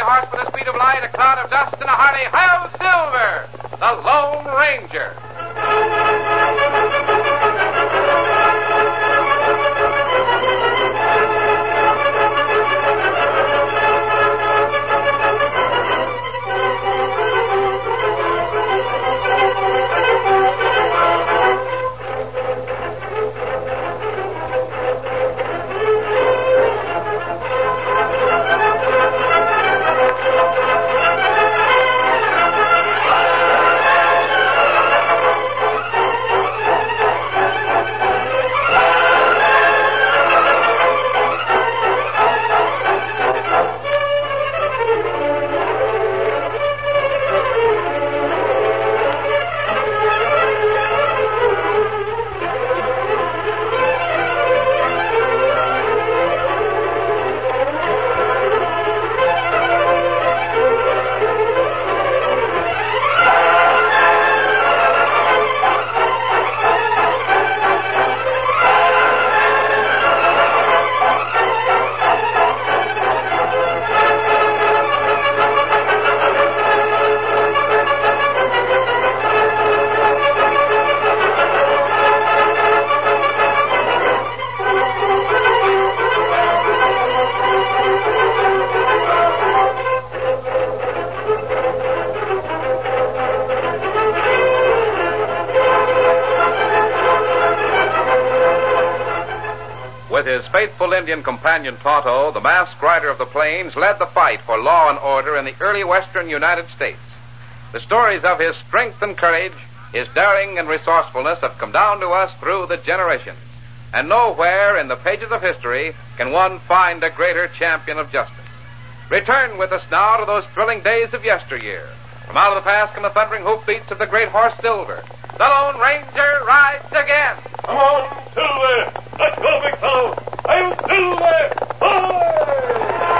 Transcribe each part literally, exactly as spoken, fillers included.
horse with the speed of light, a cloud of dust, and a hearty Hail Silver, the Lone Ranger. With his faithful Indian companion Tonto, the masked rider of the plains led the fight for law and order in the early western United States. The stories of his strength and courage, his daring and resourcefulness have come down to us through the generations. And nowhere in the pages of history can one find a greater champion of justice. Return with us now to those thrilling days of yesteryear. From out of the past come the thundering hoofbeats of the great horse Silver. The Lone Ranger rides again. Come on, Silver! Let's go, big fellow! I'm Silver! Hoy!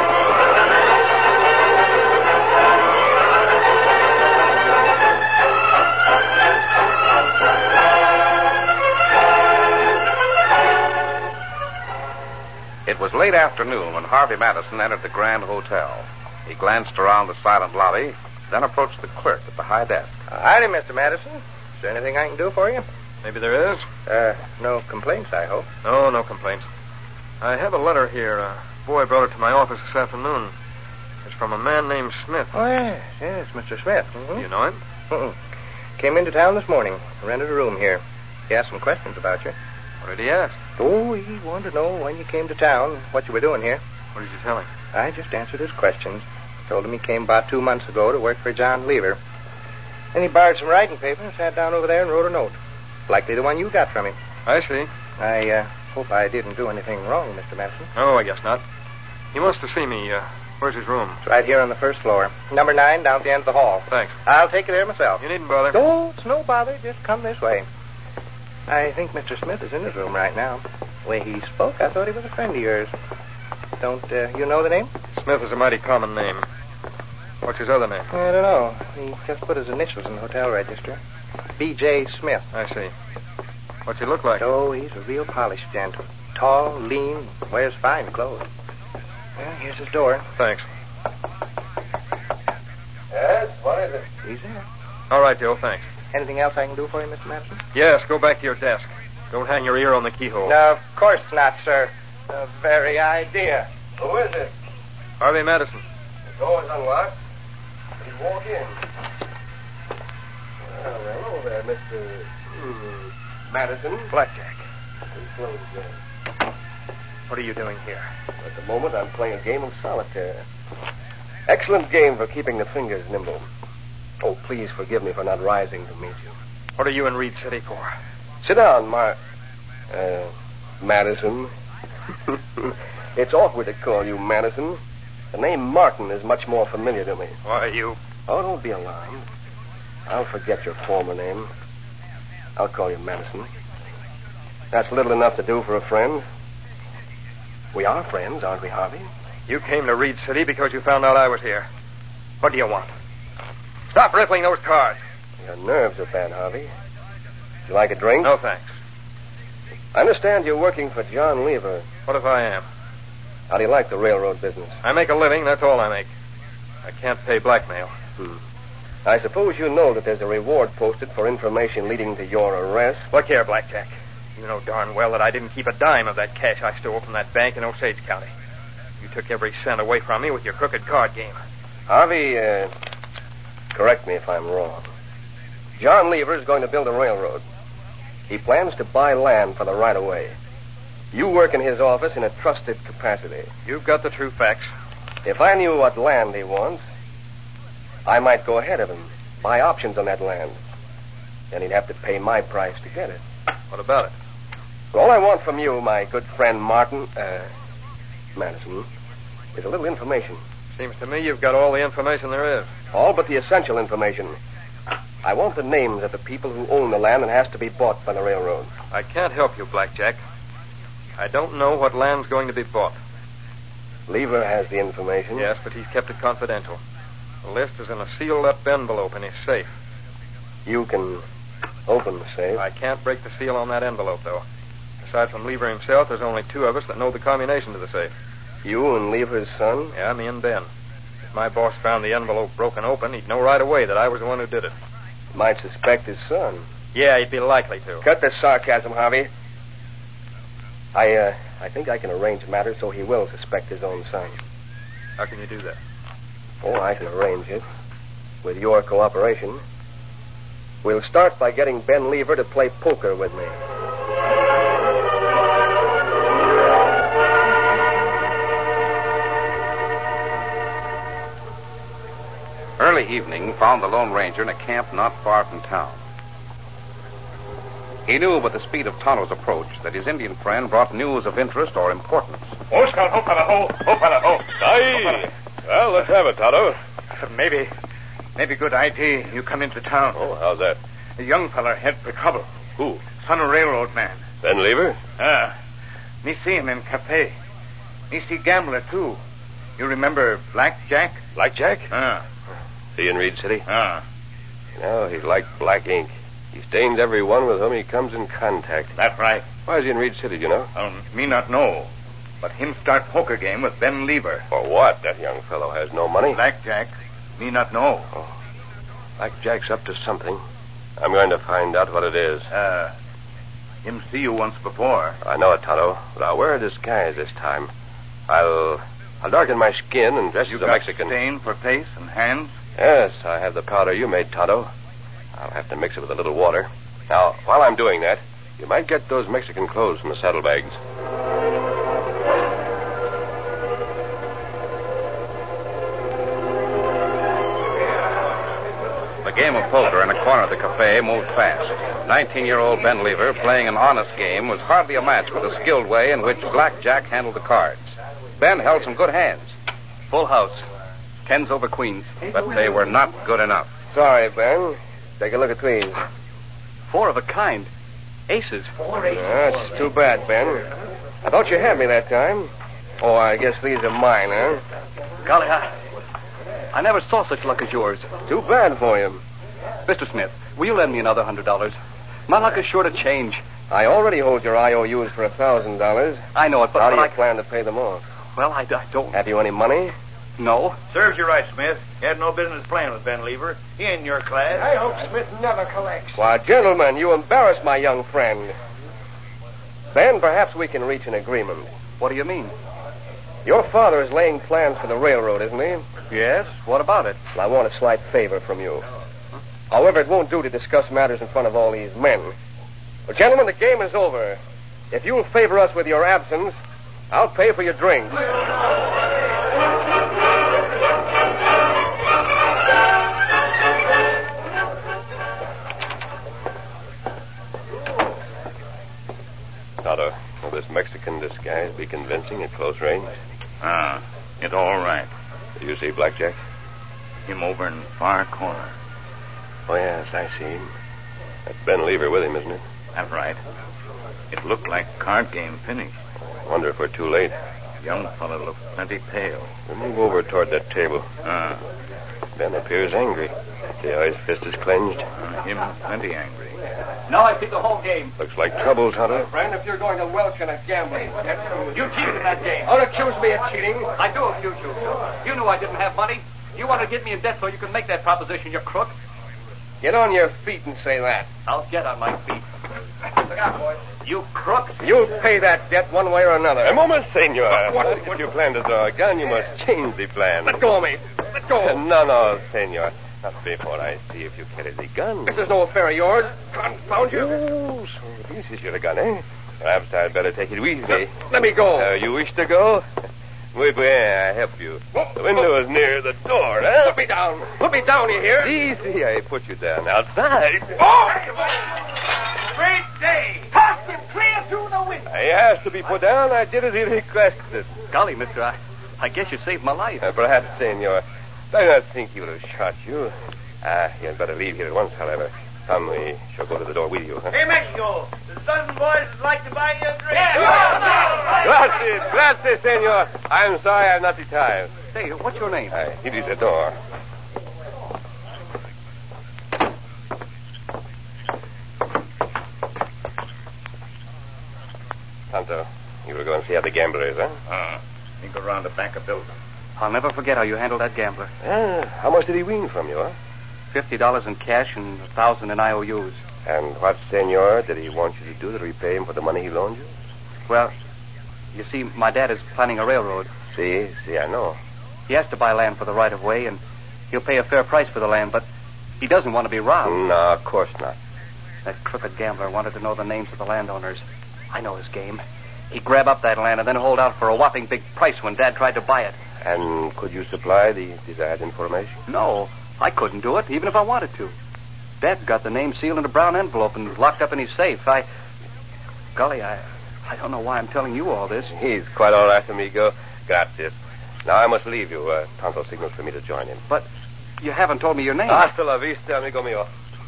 It was late afternoon when Harvey Madison entered the Grand Hotel. He glanced around the silent lobby, then approached the clerk at the high desk. Uh, howdy, Mister Madison. Is there anything I can do for you? Maybe there is. Uh, no complaints, I hope. No, no complaints. I have a letter here. A boy brought it to my office this afternoon. It's from a man named Smith. Oh, yes, yes, Mister Smith. Mm-hmm. Do you know him? Mm-mm. Came into town this morning. Rented a room here. He asked some questions about you. What did he ask? Oh, he wanted to know when you came to town, what you were doing here. What did you tell him? I just answered his questions. Told him he came about two months ago to work for John Lever. Then he borrowed some writing paper and sat down over there and wrote a note. Likely the one you got from him. I see. I uh, hope I didn't do anything wrong, Mister Madison. Oh, I guess not. He wants to see me. Uh, where's his room? It's right here on the first floor. Number nine, down at the end of the hall. Thanks. I'll take you there myself. You needn't bother. No, it's no bother. Just come this way. I think Mister Smith is in his room right now. The way he spoke, I thought he was a friend of yours. Don't uh, you know the name? Smith is a mighty common name. What's his other name? I don't know. He just put his initials in the hotel register. B J. Smith. I see. What's he look like? Oh, he's a real polished gent. Tall, lean, wears fine clothes. Well, here's his door. Thanks. Yes, what is it? He's there. All right, Joe, thanks. Anything else I can do for you, Mister Madison? Yes, go back to your desk. Don't hang your ear on the keyhole. No, of course not, sir. The very idea. Who is it? Harvey Madison. The door's unlocked. Please walk in. Well, hello there, Mister Hmm, Madison. Blackjack. Close there. What are you doing here? At the moment, I'm playing a game of solitaire. Excellent game for keeping the fingers nimble. Oh, please forgive me for not rising to meet you. What are you in Reed City for? Sit down, Mar... Uh, Madison. It's awkward to call you Madison. The name Martin is much more familiar to me. Why, you... Oh, don't be alarmed. I'll forget your former name. I'll call you Madison. That's little enough to do for a friend. We are friends, aren't we, Harvey? You came to Reed City because you found out I was here. What do you want? Stop rippling those cards. Your nerves are bad, Harvey. Would you like a drink? No, thanks. I understand you're working for John Lever. What if I am? How do you like the railroad business? I make a living, that's all I make. I can't pay blackmail. Hmm. I suppose you know that there's a reward posted for information leading to your arrest. Look here, Blackjack. You know darn well that I didn't keep a dime of that cash I stole from that bank in Osage County. You took every cent away from me with your crooked card game. Harvey, uh, correct me if I'm wrong. John Lever is going to build a railroad. He plans to buy land for the right-of-way. You work in his office in a trusted capacity. You've got the true facts. If I knew what land he wants, I might go ahead of him, buy options on that land. Then he'd have to pay my price to get it. What about it? All I want from you, my good friend Martin, uh, Madison, is a little information. Seems to me you've got all the information there is. All but the essential information. I want the names of the people who own the land that has to be bought by the railroad. I can't help you, Blackjack. I don't know what land's going to be bought. Lever has the information. Yes, but he's kept it confidential. The list is in a sealed-up envelope in his safe. You can open the safe. I can't break the seal on that envelope, though. Aside from Lever himself, there's only two of us that know the combination to the safe. You and Lever's son? Yeah, me and Ben. If my boss found the envelope broken open, he'd know right away that I was the one who did it. Might suspect his son. Yeah, he'd be likely to. Cut the sarcasm, Harvey. I, uh, I think I can arrange matters so he will suspect his own son. How can you do that? Oh, I can arrange it. With your cooperation. We'll start by getting Ben Lever to play poker with me. Early evening found the Lone Ranger in a camp not far from town. He knew with the speed of Tonto's approach that his Indian friend brought news of interest or importance. Oh, Scout, ho, fella, ho, ho, fella, ho. Aye. Well, let's have it, Tonto. Maybe, maybe good idea you come into town. Oh, how's that? A young feller head for trouble. Who? Son of railroad man. Ben Lever? Ah. Me see him in cafe. Me see gambler, too. You remember Blackjack? Blackjack? Ah. See in Reed City? Ah. No, he's like black ink. He stains everyone with whom he comes in contact. That's right. Why is he in Reed City, do you know? Um, me not know. But him start poker game with Ben Lever. For what? That young fellow has no money. Blackjack, me not know. Oh. Blackjack's up to something. I'm going to find out what it is. Uh, him see you once before. I know it, Tonto, but I'll wear a disguise this time. I'll I'll darken my skin and dress You as a got Mexican. stain for face and hands? Yes, I have the powder you made, Tonto. I'll have to mix it with a little water. Now, while I'm doing that, you might get those Mexican clothes from the saddlebags. The game of poker in a corner of the cafe moved fast. Nineteen-year-old Ben Lever, playing an honest game, was hardly a match for the skilled way in which Blackjack handled the cards. Ben held some good hands. Full house. Tens over queens. But they were not good enough. Sorry, Ben. Take a look at these. Four of a kind. Aces. That's too bad, Ben. I thought you had me that time. Oh, I guess these are mine, huh? Golly, I, I never saw such luck as yours. Too bad for you. Mister Smith, will you lend me another hundred dollars? My luck is short of change. I already hold your I O Us for a thousand dollars. I know it, but... How do but you I... plan to pay them off? Well, I, I don't... Have you any money? No. Serves you right, Smith. You had no business playing with Ben Lever. He ain't in your class. I hope Smith never collects. Why, gentlemen, you embarrass my young friend. Ben, perhaps we can reach an agreement. What do you mean? Your father is laying plans for the railroad, isn't he? Yes. What about it? Well, I want a slight favor from you. However, it won't do to discuss matters in front of all these men. Well, gentlemen, the game is over. If you'll favor us with your absence, I'll pay for your drinks. Tonto, will this Mexican disguise be convincing at close range? Ah, it all right. Do you see Blackjack? Him over in far corner. Oh, yes, I see him. That's Ben Lever with him, isn't it? That's right. It looked like card game finished. Wonder if we're too late. Young fella looked plenty pale. We'll move over toward that table. Ah, Ben appears angry. See how his fist is clenched? uh, him plenty angry. Now I see the whole game. Looks like trouble, Tonto. Friend, if you're going to welch in a gambling... You cheated in that game. Don't accuse me of cheating. I do accuse you. You knew I didn't have money. You want to get me in debt so you can make that proposition, you crook? Get on your feet and say that. I'll get on my feet. Look out, boys. You crook. You'll pay that debt one way or another. A moment, senor. What- If what- you plan to draw a gun, you must change the plan. Let go of me. Let go. No, no, senor. Not before I see if you carry the gun. This is no affair of yours. Confound you. Oh, so this is your gun, eh? Perhaps I'd better take it with me. Let me go. Uh, you wish to go? Muy bien, I help you. The window is near the door, huh? Put me down. Put me down, you hear? Easy, I put you down. Outside. Great day. Tossed him clear through the window. He has to be put down. I did as he requested. Golly, mister, I, I guess you saved my life. Uh, perhaps, senor. I don't think he would have shot you. Ah, you had better leave here at once, however. Come, we shall go to the door with you, huh? Hey, Mexico, the Southern boys would like to buy you a drink. Gracias, gracias, senor. I'm sorry I'm not the time. Say, what's your name? Uh, it is the door. Tonto, you were going to see how the gambler is, huh? Uh, you go around the back of building. I'll never forget how you handled that gambler. Ah, how much did he win from you, huh? Fifty dollars in cash and a thousand in I O Us. And what, senor, did he want you to do to repay him for the money he loaned you? Well, you see, my dad is planning a railroad. See, see, I know. He has to buy land for the right of way, and he'll pay a fair price for the land, but he doesn't want to be robbed. No, of course not. That crooked gambler wanted to know the names of the landowners. I know his game. He'd grab up that land and then hold out for a whopping big price when Dad tried to buy it. And could you supply the desired information? No, I couldn't do it, even if I wanted to. Dad got the name sealed in a brown envelope and locked up in his safe. I... Golly, I... I don't know why I'm telling you all this. He's quite all right, amigo. Gracias. Now I must leave you. Uh, Tonto signals for me to join him. But you haven't told me your name. Hasta la vista, amigo mío.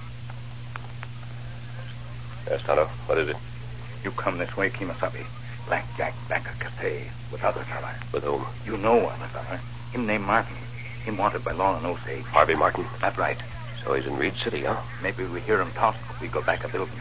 Yes, Tonto, what is it? You come this way, Kimasabi. Blackjack back a cafe with other fella. With whom? You know other fella. Him named Martin. Him wanted by law and Osage. Harvey Martin. That's right. So he's in Reed City, huh? Maybe we hear him talk. We go back a building.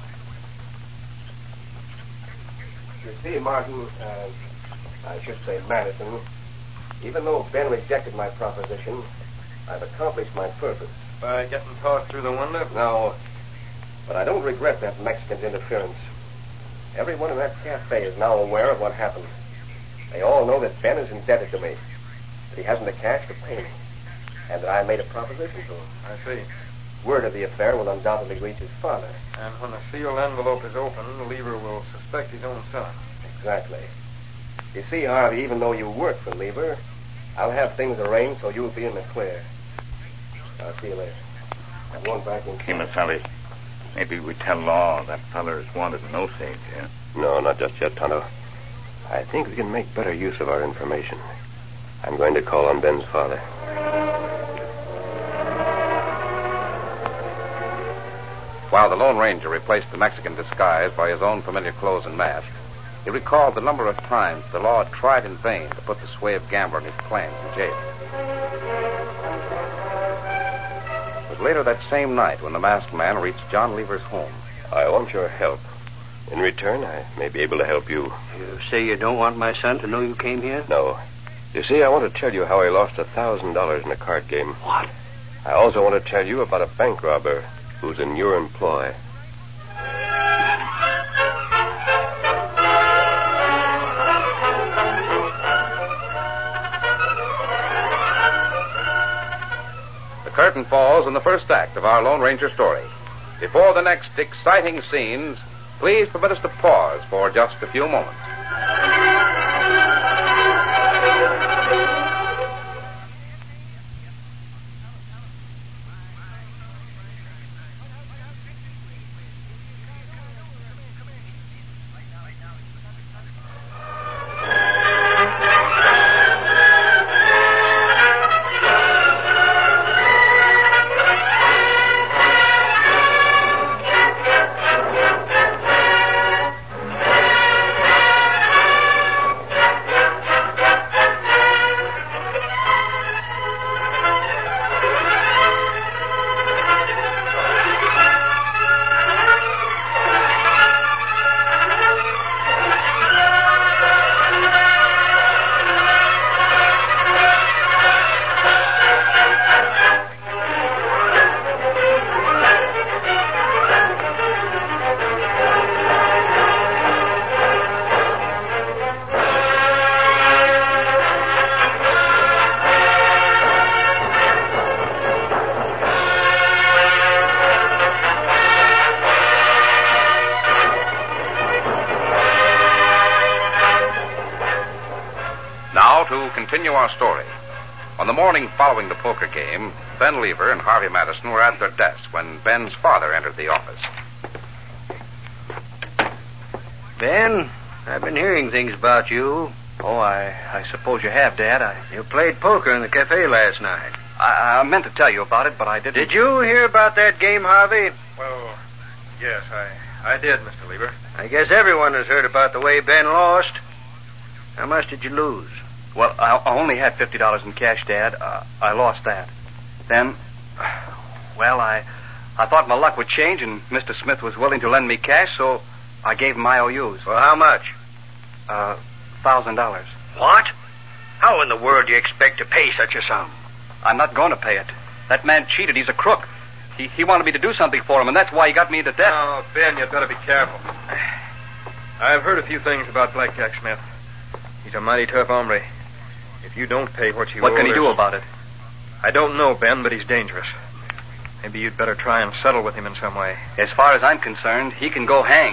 You see, Martin, uh, I should say Madison, even though Ben rejected my proposition, I've accomplished my purpose. By getting tossed through the window? No, but I don't regret that Mexican's interference. Everyone in that cafe is now aware of what happened. They all know that Ben is indebted to me, that he hasn't the cash to pay me, and that I made a proposition to him. I see. Word of the affair will undoubtedly reach his father. And when the sealed envelope is open, the Lever will suspect his own son. Exactly. You see, Harvey, even though you work for Lever, I'll have things arranged so you'll be in the clear. I'll see you later. I'm going back in. Kimasabi, maybe we tell law that fella is wanted in Osage, yeah? No, not just yet, Tonto. I think we can make better use of our information. I'm going to call on Ben's father. While the Lone Ranger replaced the Mexican disguise by his own familiar clothes and mask, he recalled the number of times the law had tried in vain to put the suave gambler and his plans in jail. It was later that same night when the masked man reached John Lever's home. I want your help. In return, I may be able to help you. You say you don't want my son to know you came here? No. You see, I want to tell you how I lost a thousand dollars in a card game. What? I also want to tell you about a bank robber who's in your employ. The curtain falls on the first act of our Lone Ranger story. Before the next exciting scenes, please permit us to pause for just a few moments. to continue our story. On the morning following the poker game, Ben Lever and Harvey Madison were at their desks when Ben's father entered the office. Ben, I've been hearing things about you. Oh, I, I suppose you have, Dad. I, You played poker in the cafe last night. I, I meant to tell you about it, but I didn't. Did you hear about that game, Harvey? Well, yes, I, I did, Mister Lever. I guess everyone has heard about the way Ben lost. How much did you lose? Well, I, I only had fifty dollars in cash, Dad. Uh, I lost that. Then, well, I, I thought my luck would change, and Mister Smith was willing to lend me cash, so I gave him I O Us. Well, how much? Uh, thousand dollars. What? How in the world do you expect to pay such a sum? I'm not going to pay it. That man cheated. He's a crook. He he wanted me to do something for him, and that's why he got me into debt. Oh, Ben, you'd better be careful. I've heard a few things about Blackjack Smith. He's a mighty tough hombre. If you don't pay what you owe... What can he do there's- about it? I don't know, Ben, but he's dangerous. Maybe you'd better try and settle with him in some way. As far as I'm concerned, he can go hang.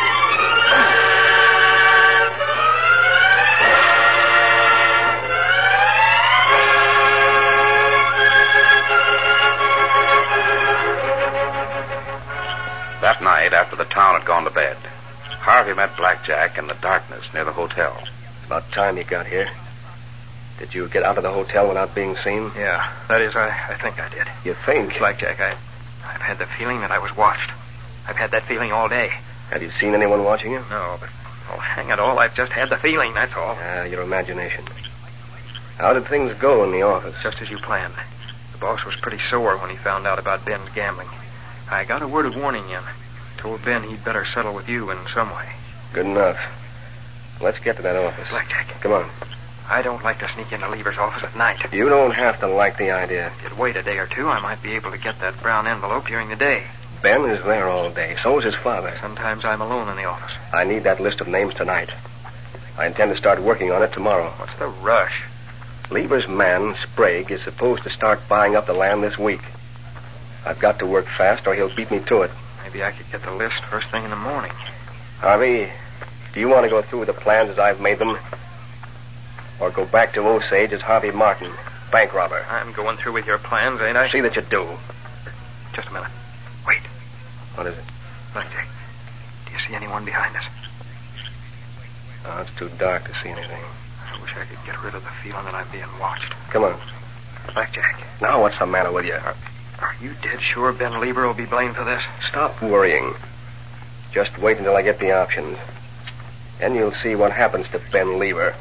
That night, after the town had gone to bed, Harvey met Blackjack in the darkness near the hotel. About time you got here. Did you get out of the hotel without being seen? Yeah, that is, I, I think I did. You think? Blackjack, I, I've had the feeling that I was watched. I've had that feeling all day. Have you seen anyone watching you? No, but, oh, hang it all, I've just had the feeling, that's all. Ah, your imagination. How did things go in the office? Just as you planned. The boss was pretty sore when he found out about Ben's gambling. I got a word of warning in. Told Ben he'd better settle with you in some way. Good enough. Let's get to that office. Blackjack. Come on. I don't like to sneak into Lever's office at night. You don't have to like the idea. If you'd wait a day or two, I might be able to get that brown envelope during the day. Ben is there all day. So is his father. Sometimes I'm alone in the office. I need that list of names tonight. I intend to start working on it tomorrow. What's the rush? Lever's man, Sprague, is supposed to start buying up the land this week. I've got to work fast or he'll beat me to it. Maybe I could get the list first thing in the morning. Harvey, do you want to go through with the plans as I've made them? Or go back to Osage as Harvey Martin, bank robber? I'm going through with your plans, ain't I? See that you do. Just a minute. Wait. What is it? Blackjack, do you see anyone behind us? Oh, it's too dark to see anything. I wish I could get rid of the feeling that I'm being watched. Come on. Blackjack, Now what's the matter with you? are, are you dead sure Ben Lever will be blamed for this? Stop worrying. Just wait until I get the options. Then you'll see what happens to Ben Lever.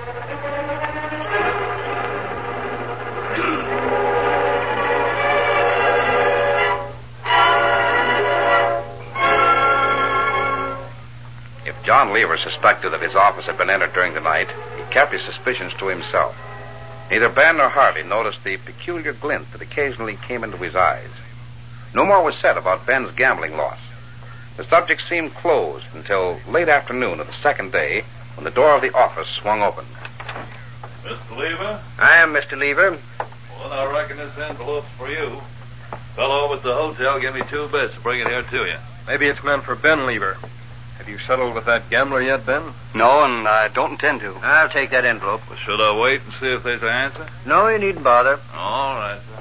If John Lever suspected that his office had been entered during the night, he kept his suspicions to himself. Neither Ben nor Harvey noticed the peculiar glint that occasionally came into his eyes. No more was said about Ben's gambling loss. The subject seemed closed until late afternoon of the second day, when the door of the office swung open. Mister Lever? I am Mister Lever. Well, I reckon this envelope's for you. Fellow over at the hotel gave me two bits to bring it here to you. Maybe it's meant for Ben Lever. Have you settled with that gambler yet, Ben? No, and I don't intend to. I'll take that envelope. Well, should I wait and see if there's an answer? No, you needn't bother. All right, sir.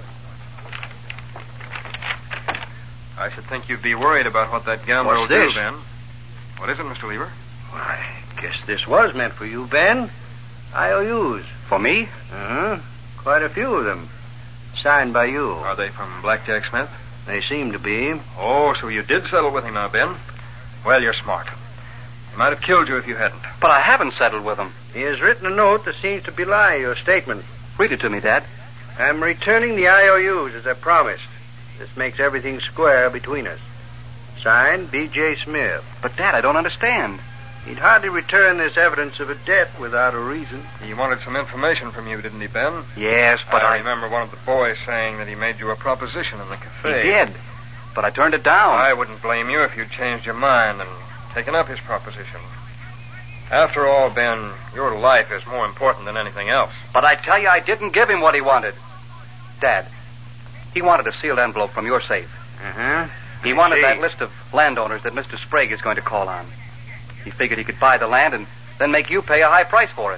I should think you'd be worried about what that gambler What's will this? do, Ben. What is it, Mister Lever? Well, I guess this was meant for you, Ben. I O Us. For me? Uh-huh. Quite a few of them. Signed by you. Are they from Blackjack Smith? They seem to be. Oh, so you did settle with him now, Ben. Well, you're smart. He might have killed you if you hadn't. But I haven't settled with him. He has written a note that seems to belie your statement. Read it to me, Dad. I'm returning the I O Us as I promised. This makes everything square between us. Signed, B J Smith. But, Dad, I don't understand. He'd hardly return this evidence of a debt without a reason. He wanted some information from you, didn't he, Ben? Yes, but I I... remember one of the boys saying that he made you a proposition in the He cafe. did. But I turned it down. I wouldn't blame you if you'd changed your mind and taken up his proposition. After all, Ben, your life is more important than anything else. But I tell you, I didn't give him what he wanted. Dad, he wanted a sealed envelope from your safe. Uh-huh. He I wanted see. that list of landowners that Mister Sprague is going to call on. He figured he could buy the land and then make you pay a high price for it.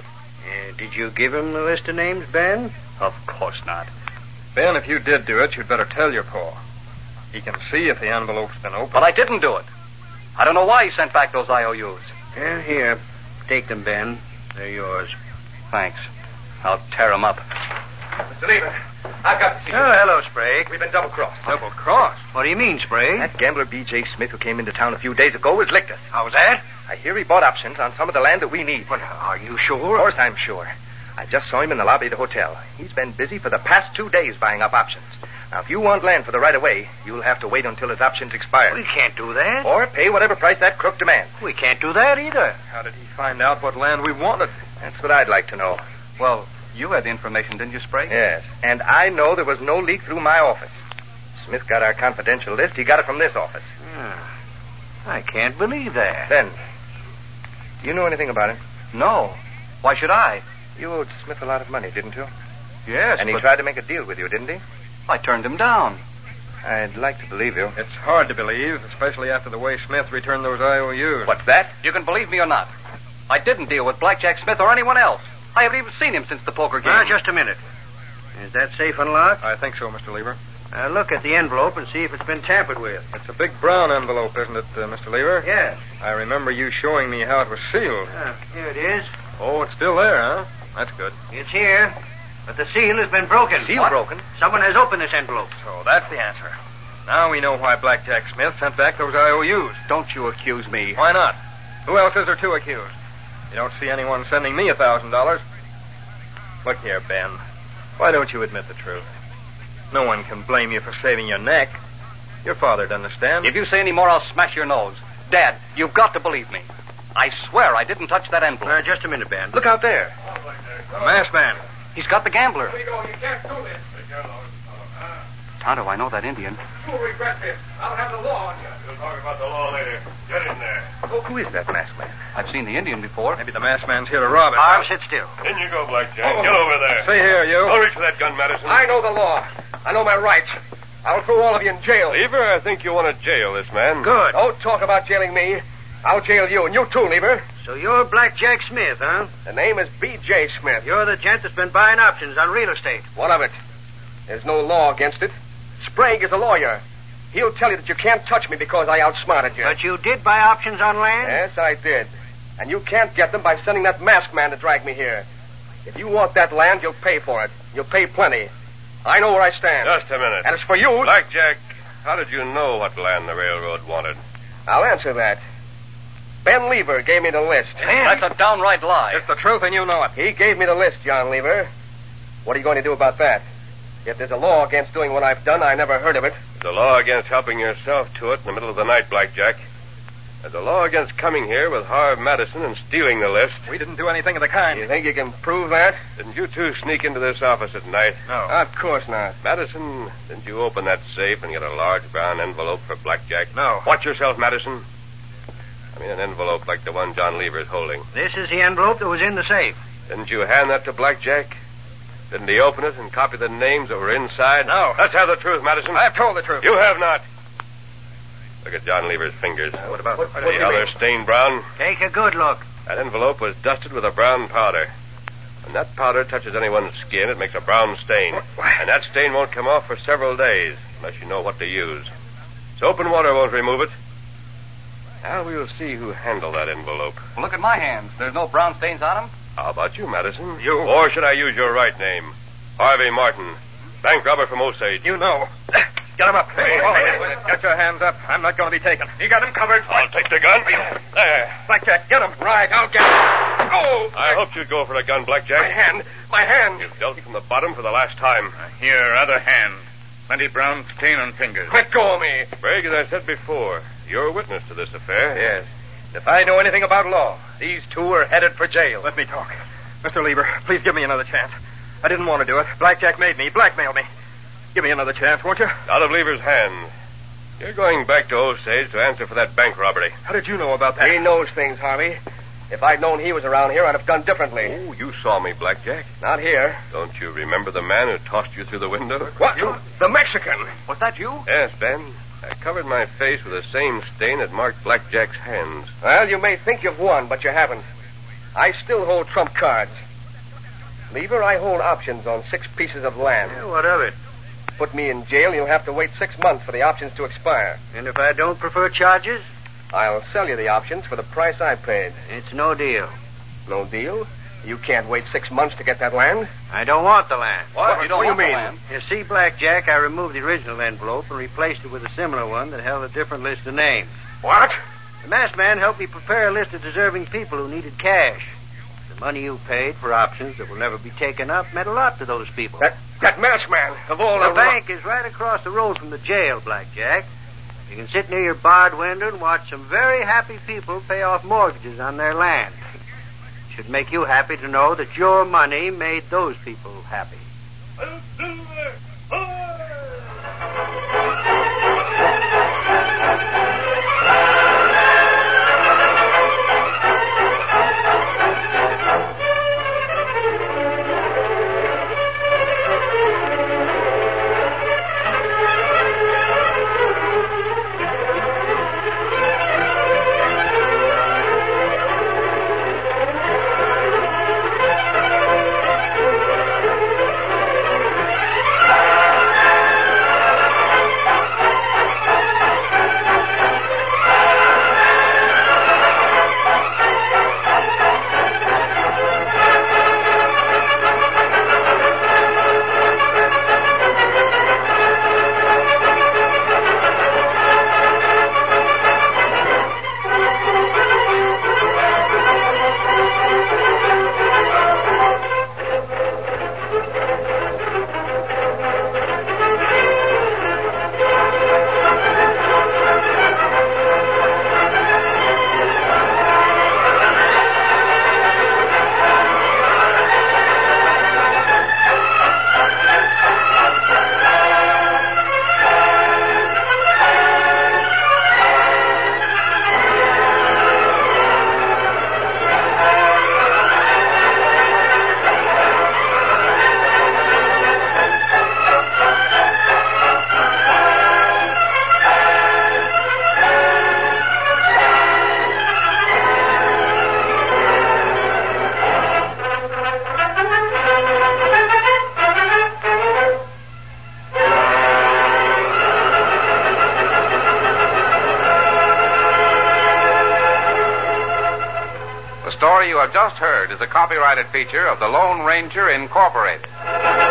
Uh, did you give him the list of names, Ben? Of course not. Ben, if you did do it, you'd better tell your pa. He can see if the envelope's been opened. But I didn't do it. I don't know why he sent back those I O Us. Yeah, here. Take them, Ben. They're yours. Thanks. I'll tear them up. Mister Lever, I've got to see you. Oh, hello, Sprague. We've been double-crossed. Double-crossed? What do you mean, Sprague? That gambler B J. Smith who came into town a few days ago has licked us. How's that? I hear he bought options on some of the land that we need. But are you Of sure? course I'm sure. I just saw him in the lobby of the hotel. He's been busy for the past two days buying up options. Now, if you want land for the right-of-way, you'll have to wait until his options expire. We can't do that. Or pay whatever price that crook demands. We can't do that either. How did he find out what land we wanted? That's what I'd like to know. Well, you had the information, didn't you, Sprague? Yes, and I know there was no leak through my office. Smith got our confidential list. He got it from this office. Ah, I can't believe that. Ben, do you know anything about him? No. Why should I? You owed Smith a lot of money, didn't you? Yes, And he but tried to make a deal with you, didn't he? I turned him down. I'd like to believe you. It's hard to believe, especially after the way Smith returned those I O Us. What's that? You can believe me or not. I didn't deal with Blackjack Smith or anyone else. I haven't even seen him since the poker game. Now, just a minute. Is that safe unlocked? I think so, Mister Lever. Uh, look at the envelope and see if it's been tampered with. It's a big brown envelope, isn't it, uh, Mister Lever? Yes. I remember you showing me how it was sealed. Uh, here it is. Oh, it's still there, huh? That's good. It's here. But the seal has been broken. Seal What? broken? Someone has opened this envelope. So that's the answer. Now we know why Blackjack Smith sent back those I O Us. Don't you accuse me. Why not? Who else is there to accuse? You don't see anyone sending me a thousand dollars. Look here, Ben. Why don't you admit the truth? No one can blame you for saving your neck. Your father doesn't understand. If you say any more, I'll smash your nose. Dad, you've got to believe me. I swear I didn't touch that envelope. Uh, just a minute, Ben. Look out there. The masked man. He's got the gambler. Here you go. You can't do this. Tonto, I know that Indian. You'll regret this. I'll have the law on you. We'll talk about the law later. Get in there. Oh, who is that masked man? I've seen the Indian before. Maybe the masked man's here to rob it. Arm, sit still. In you go, Blackjack. Get over there. See here, you. Don't reach for that gun, Madison. I know the law. I know my rights. I'll throw all of you in jail. Lever, I think you want to jail this man. Good. Don't talk about jailing me. I'll jail you, and you too, Lever. So you're Blackjack Smith, huh? The name is B J. Smith. You're the gent that's been buying options on real estate. What of it? There's no law against it. Sprague is a lawyer. He'll tell you that you can't touch me because I outsmarted you. But you did buy options on land? Yes, I did. And you can't get them by sending that masked man to drag me here. If you want that land, you'll pay for it. You'll pay plenty. I know where I stand. Just a minute. And as for you... Blackjack, how did you know what land the railroad wanted? I'll answer that. Ben Lever gave me the list. That's a downright lie. It's the truth, and you know it. He gave me the list, John Lever. What are you going to do about that? If there's a law against doing what I've done, I never heard of it. There's a law against helping yourself to it in the middle of the night, Blackjack. There's a law against coming here with Harv Madison and stealing the list. We didn't do anything of the kind. You think you can prove that? Didn't you two sneak into this office at night? No. Of course not. Madison, didn't you open that safe and get a large brown envelope for Blackjack? No. Watch yourself, Madison. I mean an envelope like the one John Lever's holding. This is the envelope that was in the safe. Didn't you hand that to Blackjack? Didn't he open it and copy the names that were inside? No. Let's have the truth, Madison. I've told the truth. You have not. Look at John Lever's fingers. Uh, what about... What- what what The do you other mean? stained brown. Take a good look. That envelope was dusted with a brown powder. When that powder touches anyone's skin, it makes a brown stain. And that stain won't come off for several days, unless you know what to use. Soap and water won't remove it. Now we'll see who handled that envelope. Well, look at my hands. There's no brown stains on them. How about you, Madison? You. Or should I use your right name? Harvey Martin. Bank robber from Osage. You know. Get him up. Hey, Oh, hey, hey, get your hands up. I'm not going to be taken. You got him covered. I'll take the gun. There. Blackjack, get him. Right, I'll get him. Oh! I hoped you'd go for the gun, Blackjack. My hand! My hand! You've dealt from the bottom for the last time. Here, other hand. Plenty brown stain on fingers. Let go of me! Sprague, as I said before, you're a witness to this affair. Yes. If I know anything about law, these two are headed for jail. Let me talk. Mister Lever, please give me another chance. I didn't want to do it. Blackjack made me, blackmailed me. Give me another chance, won't you? Out of Lever's hands. You're going back to Osage to answer for that bank robbery. How did you know about that? He knows things, Harvey. If I'd known he was around here, I'd have done differently. Oh, you saw me, Blackjack. Not here. Don't you remember the man who tossed you through the window? What? You? The Mexican. Was that you? Yes, Ben. I covered my face with the same stain that marked Blackjack's hands. Well, you may think you've won, but you haven't. I still hold trump cards. Lever, I hold options on six pieces of land. Yeah, what of it? Put me in jail, and you'll have to wait six months for the options to expire. And if I don't prefer charges? I'll sell you the options for the price I paid. It's no deal. No deal? You can't wait six months to get that land? I don't want the land. What? You don't what do want you the mean? land? You see, Blackjack, I removed the original envelope and replaced it with a similar one that held a different list of names. What? The masked man helped me prepare a list of deserving people who needed cash. The money you paid for options that will never be taken up meant a lot to those people. That that masked man, of all the the... bank is right across the road from the jail, Blackjack. You can sit near your barred window and watch some very happy people pay off mortgages on their land. It should make you happy to know that your money made those people happy. The story you have just heard is a copyrighted feature of the Lone Ranger Incorporated.